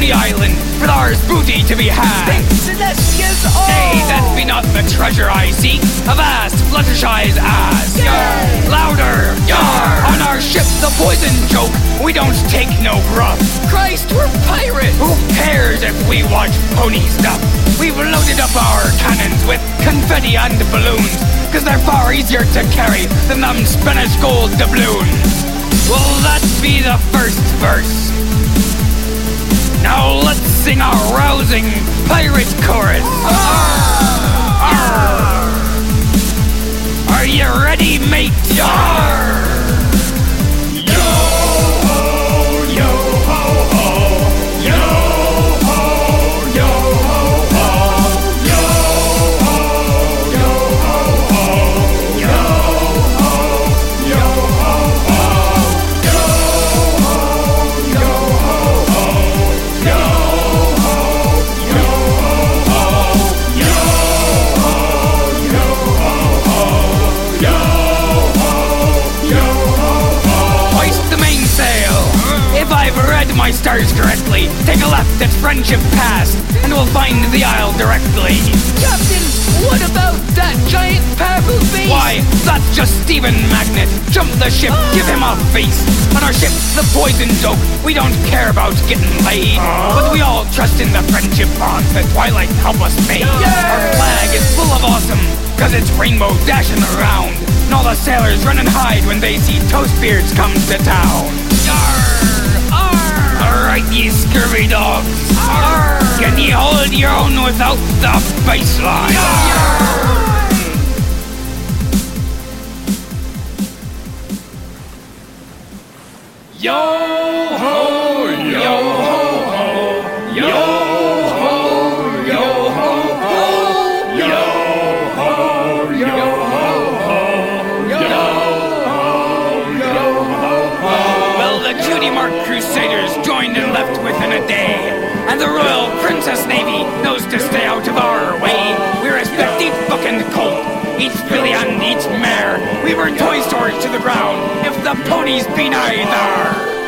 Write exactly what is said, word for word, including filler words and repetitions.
Pony Island, for there's booty to be had. Celestials, oh! Nay, that be not the treasure I seek. Avast, Fluttershy's ass. Yay! Louder, yar! On our ship, the poison joke, we don't take no grub. Christ, we're pirates! Who cares if we watch pony stuff? We've loaded up our cannons with confetti and balloons, cause they're far easier to carry than them Spanish gold doubloons. Well, that be the first verse. Now let's sing our rousing pirate chorus. Arr! Arr! Are you ready, mate? Yar! My stars correctly. Take a left at Friendship Pass, and we'll find the Isle directly. Captain, what about that giant powerful beast? Why, that's just Stephen Magnet. Jump the ship, Ah. give him a face. On our ship, the poison joke, we don't care about getting laid, Ah. but we all trust in the friendship bonds that Twilight help us make. Yeah. Our flag is full of awesome, cause it's rainbow dashing around, and all the sailors run and hide when they see Toastbeards come to town. Yarr! Alright, ye scurvy dogs. Arr! Can ye hold your own without the baseline? Yo ho, yo ho ho, yo ho, yo ho ho, yo ho, yo ho ho, yo ho, yo ho ho. Well, the Cutie Mark Crusaders joined and left within a day, and the Royal Princess Navy knows to stay out of our way. We respect each buck and colt, each filly and each mare. We burn toy stores to the ground if the ponies be nigh there.